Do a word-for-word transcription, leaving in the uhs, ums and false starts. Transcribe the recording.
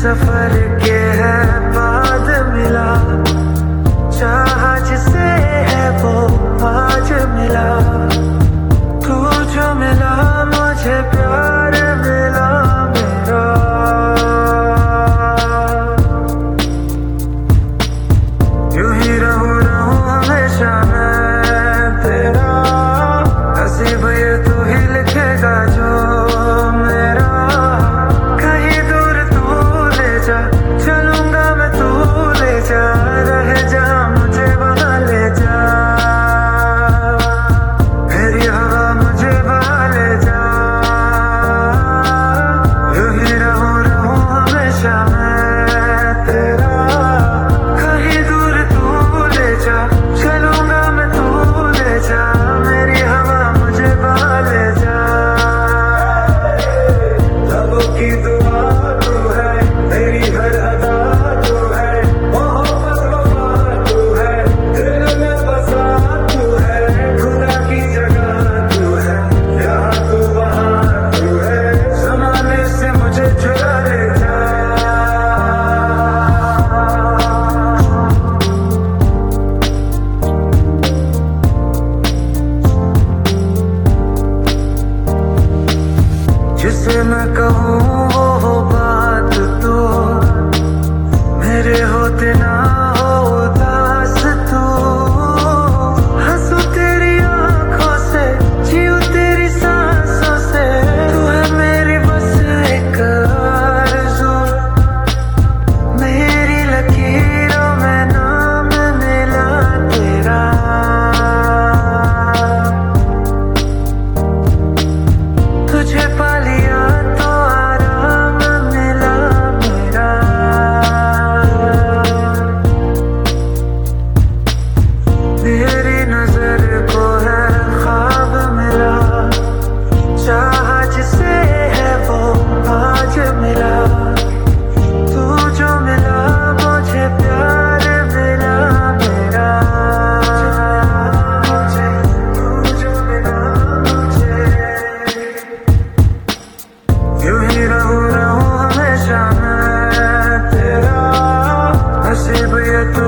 सफर के है बाद मिला, चाहा जिसे है वो आज मिला। तू जो मिला मुझे प्यार मिला मेरा, यूं ही रहूं रहूं हमेशा मैं तेरा, नसीब ये तू ही लिखेगा जो मेरा। कहीं दूर तू ले जा, चलूंगा मैं तू ले जा, रह जा मुझे वहां ले जा, मेरी हवा मुझे वहां ले जा। यूं ही रहूं रहूं हमेशा मैं तेरा, कहीं दूर तू ले जा, चलूंगा मैं तू ले जा, मेरी हवा मुझे वहां ले जा। रबों की दुआ तू है, तेरी हर अदा तू है, मोहब्बत वफा तू है, दिल में बसा तू है, खुदा की जगह तू है, यहाँ तू वहाँ तू है, ज़माने से मुझे छुड़ा ले जा। जिसे मैं कहूँ वो बात तो मेरे होते ना हो उदास तू, हंसू तेरी आंखों से, जीऊं तेरी सांसों से, तू है मेरी बस एक आरज़ू, मेरी लकीरों में नाम मिला तेरा। तुझे पा लिया तो आराम मिला मेरा, मेरी नजर को है ख्वाब मिला, चाहा जिसे है वो आज मिला। तू जो मिला मुझे प्यार मिला मेरा, तू जो मिला मुझे, यूं ही रहूं रहूं हमेशा मैं तेरा, नसीब ये तू